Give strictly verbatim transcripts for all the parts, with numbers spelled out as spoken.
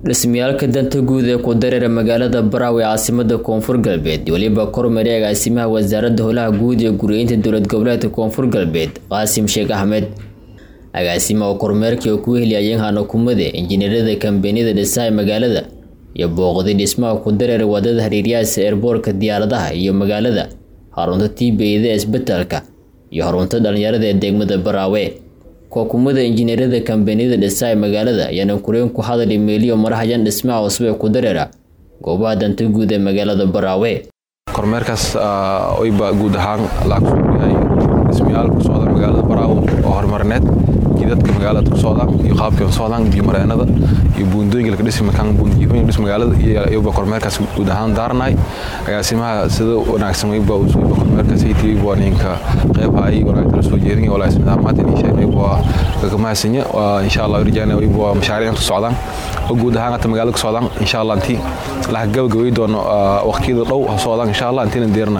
dhismayaalka danta guud ee ku dareera magaalada Baraawe caasimada Koonfur Galbeed waliba kormeer agaasimaha wasaaradda howlaha guud ee guryeynta dowlad goboleedka Koonfur Galbeed Qaasim Sheekh Ahmed agaasimaha kormeerkii oo ku heliyay hanakumada injineerada kambaniyada dhisay magaalada iyo booqday dhismaha ku dareera wadada Hareeriyaha airportka diyaaradaha iyo magaalada xarunta T B da isbitaalka iyo xarunta dhalinyarada ee degmada Baraawe kookumada injineerada kambaniyada dhisay magaalada yana kureen ku hadalay meeliyo marahayan dhismaha cusub ku dareera goobaha danta guud ee magaalada Baraawe kormeerkaas oo iba guud ahaan la kusoo dhismayaalka socda magaalada Baraawe oo horumarineed jidadka magaalada ku socda iyo qaabka socdaan iyo mareenada iyo buundooyinka ka dhismay kan buundooyinka dhismay magaalada iyo kormeerkaas guud ahaan daarnay agaasimaha sida wanaagsan way baa soo kormeerkaas ay tii waaninka qayb ay wanaagsan soo jeedin oo la ismida maanta in shay waa kama haysanya insha Allah irjaana way baa mashaariic socdaan oo guud ahaan ta magaalada ku socdaan insha Allah intii la gabagabay doono waqtiyada dhow socdaan insha Allah intii deerna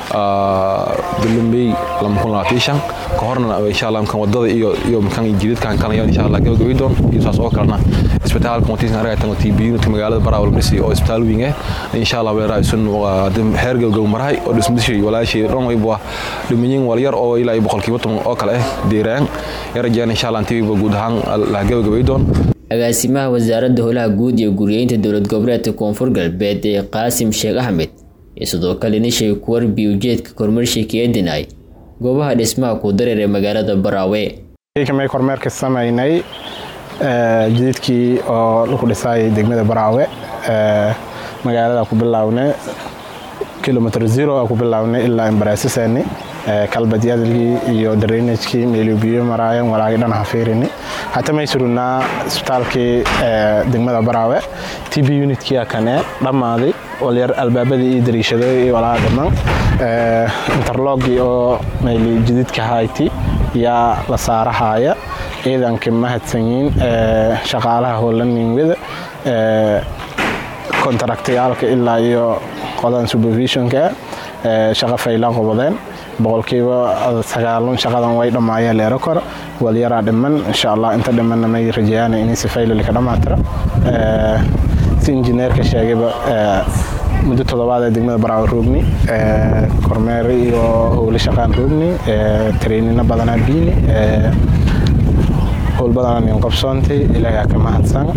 bilmay lama kun labaatan ka horna insha Allah kan wadada iyo iyo kan jidadkan kan insha Allah gabagabay doon iyo saas oo kalena isbitaalka Montiisna aragtan T B inta magaalada Baraawe dhisay oo isbitaal weyn ah insha Allah way raaysan heer gabagab marahay oo dhismadiisii walaashay dhan way baa dhimayin wal yar oo ilaa boqolkiiba toban oo kale ah deeraan yarajaan insha Allah intii guud ahaan la gabagabay doon agaasimaha wasaaradda howlaha guud iyo guryeynta dowlad goboleedka Koonfur Galbeed ee Qaasim Sheekh Ahmed sidoo kale nishay ku warbi ujeedka kormeershii ee dinay goobaha dhismaha ku dareera magaalada Baraawe kamay kormeerka sameeynay ee jidadkii oo lagu dhisay degmada Baraawe ee magaalada ku bilawnay kilometer zero ku bilawnay ilaa Embracesaani ee kalbadiyadii iyo drainage-kii meeliyo maraayan walaal dhan hafiirini hatta ma suruna isbitaalkii ee degmada Baraawe T B unit-kii kana dhamaaday wal albaabadii iyo dariishadooyinka walaal dhamaan ee interlock oo meeli jidadka hayti ya la saarahaaya ciidanka mahadsanyiin ee shaqaalaha howlaninwada ee contractyalka ilaa iyo qodan supervisionka ee shaqa fayla qobadeen boqolkiiba sagaal shaqadan way dhamaayeen leero kor wal yara dhiman insha Allah inta dhimanna may rajayaan in si faylo ka dhamaatira ee si injineerka sheegayba ee muddo toddobaad ee degmada Baraawe roogni ee kormeer iyo howlo shaqaan roogni ee training badan biini ee howl badan in qabsoontay ilaahay ka mahadsan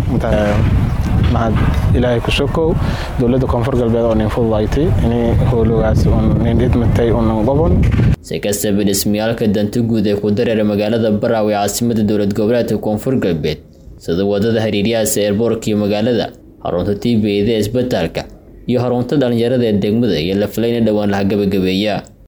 mahad ilaahay ku sokow dowladda Koonfur Galbeed oo in fududaatay in howlahaas oo in idmatay oo gobol sekasaba dhismayaalka danta guud ee ku dareera magaalada Baraawe caasimada dowlad goboleedka Koonfur Galbeed sida wadada Hareeriyaha airportka magaalada xarunta T B da isbitaalka iyo xarunta dhalinyarada ee degmada iyo la filayna dhawaan la gabagabeeyaa